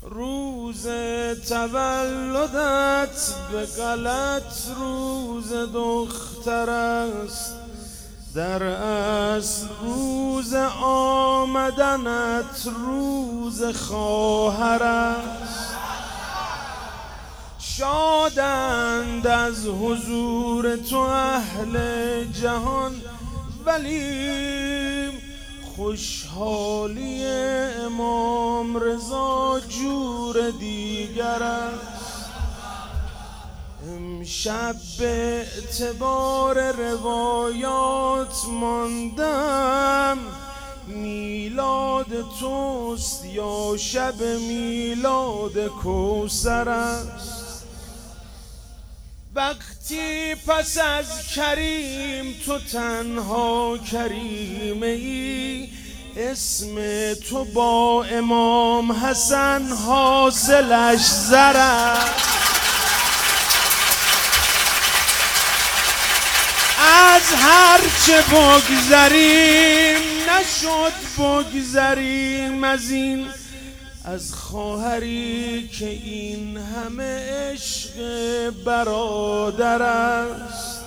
روز تولدت به غلط روز دختر است، در اصل روز آمدنت روز خواهر است. شادند از حضور تو اهل جهان، ولی خوشحالی امام رضا جور دیگر است. امشب به اعتبار روایات ماندم، میلاد توست یا شب میلاد کوثر است. وقتی پس از کریم تو تنها کریمه ای، اسم تو با امام حسن حاصلش زر است. از هر چه بگذریم نشد بگذریم از این، از خواهری که این همه عشق برادر است.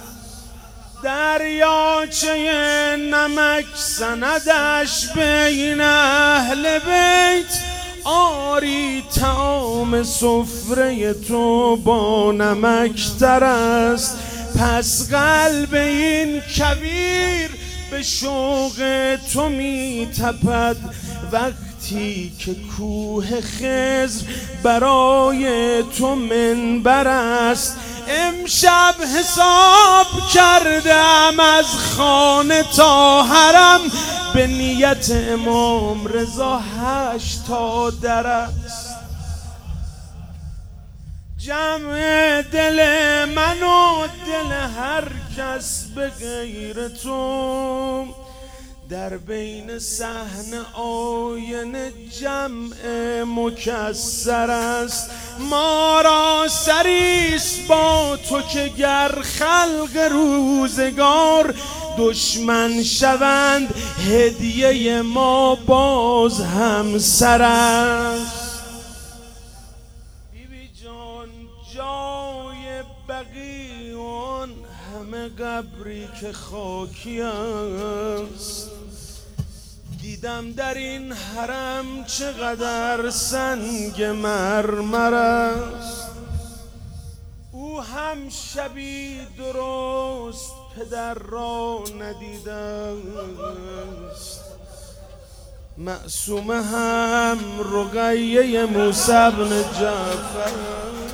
دریاچه نمک سندش بین اهل بیت، آری طعام سفره تو با نمک تر است. پس قلب این کویر به شوق تو می تپد، وقتی که کوه خضر برای تو منبر است. امشب حساب کردم از خانه تا حرم، به نیت امام رضا 8 تا در است. جمع دل من و دل هر کس به غیر تو، در بین صحن آینه جمع مکسر است. ما را سریست با تو که گر خلق روزگار دشمن شوند، هدیه ما باز هم سر است. بیبی جان جای بقیون همه قبری که خاکی است، دیدم در این حرم چقدر سنگ مرمر است. او هم شبی درست پدر را ندیده است، معصومه هم رقیه موسی بن جعفر.